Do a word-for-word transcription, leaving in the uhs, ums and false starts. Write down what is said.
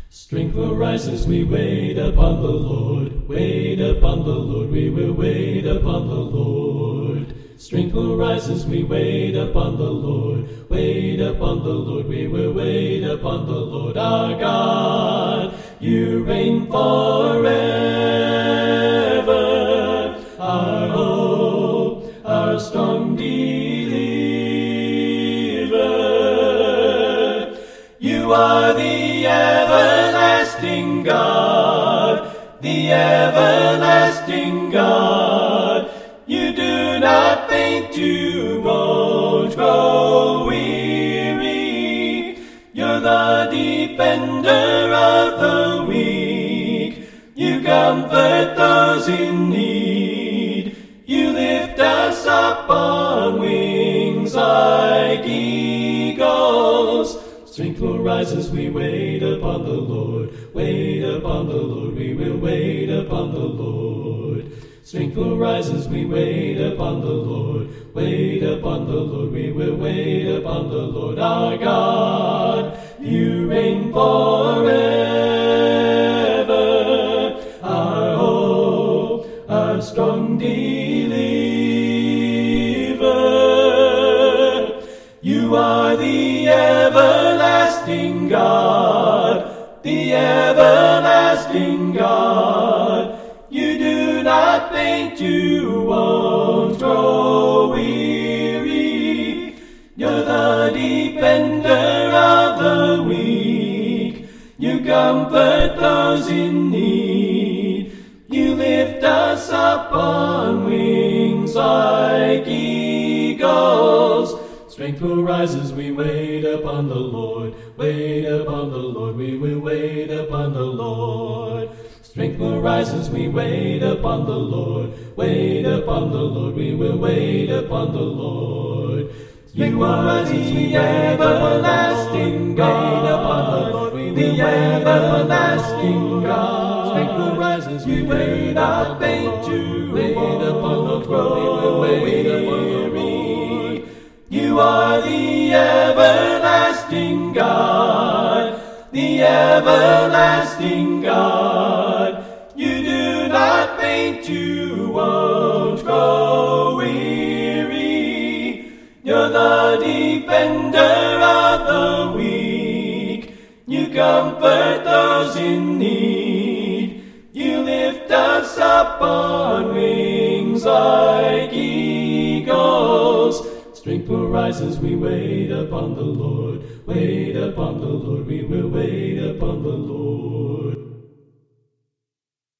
Strength will rise as we wait upon the Lord. Wait upon the Lord, we will wait upon the Lord. Strength will rise as we wait upon the Lord. Wait upon the Lord, we will wait upon the Lord our God. You reign forever, our hope, our strong deliverer. You are the everlasting God, the everlasting God. You do not faint, you won't grow weary. You're the defender of the weak. You comfort those in need. You lift us up on wings like eagles. Strength will rise as we wait upon the Lord. Wait upon the Lord, we will wait upon the Lord. Strength will rise as we wait upon the Lord. Wait upon the Lord, we will wait upon the Lord our God. You reign forever, our hope, our strong deliverer. You are the everlasting God, the everlasting God. You do not faint, you won't grow weary. You're the defender of the weak. You comfort those in need. You lift us up on wings like eagles. Strength will rise as we wait upon the Lord. Wait upon the Lord, we will wait upon the Lord. Strength will rise as we wait upon the Lord. Wait upon the Lord, we will wait upon the Lord. You are the everlasting God, upon the Lord, we will the everlasting God. Strength will rise as we wait not faint to wait upon the throne, we will wait upon the Lord. You are the everlasting God, the everlasting God. You do not faint, you won't grow weary. You're the defender of the weak. You comfort those in need. You lift us up on wings like eagles. Strength will rise as we wait upon the Lord. Wait upon the Lord, we will wait